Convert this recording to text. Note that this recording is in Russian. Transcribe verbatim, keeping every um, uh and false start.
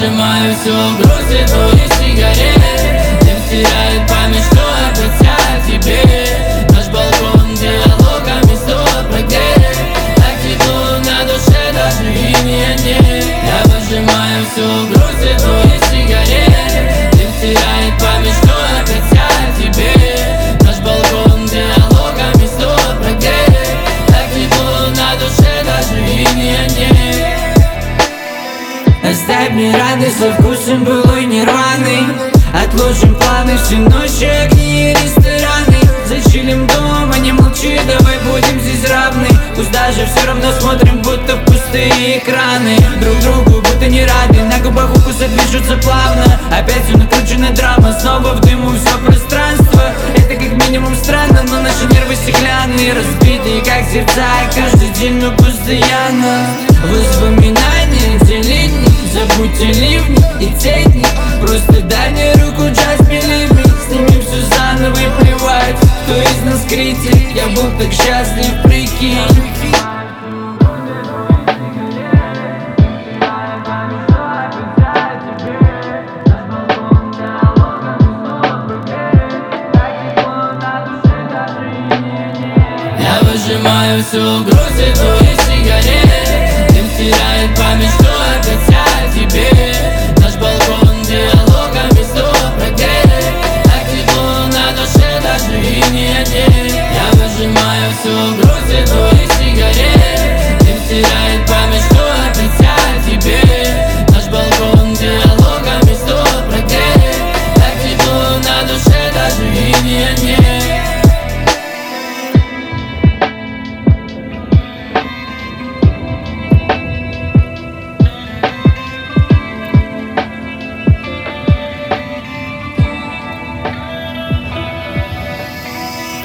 выжимаю всю грусть и твои сигарет. Дым стирает память, что опять я о тебе. Наш балкон диалогами снова прогрет. Так тепло на душе, даже имя нет. Я выжимаю всю грусть и твои сигарет. Дым стирает память, что опять я о тебе. Наш балкон диалогами снова прогрет. Так тепло на душе, даже имя нет. Оставь мне радость со вкусом былой нирваны. Отложим планы, все ночи, огни и рестораны. Зачилим дома, не молчи, давай будем здесь равны. Пусть даже все равно смотрим, будто в пустые экраны. Друг другу будто не рады, на губах укусы движутся плавно. Опять все накручена драма, снова в дыму все пространство. Это как минимум странно, но наши нервы стеклянные, разбитые как сердца, каждый день, но постоянно. Воспоминания, где летний, забудьте ливни и тени. Просто дай мне руку, just believe me. Снимем все заново и плевать, кто из нас критик. Я был так счастлив, прикинь. Я выжимаю всю грусть и твою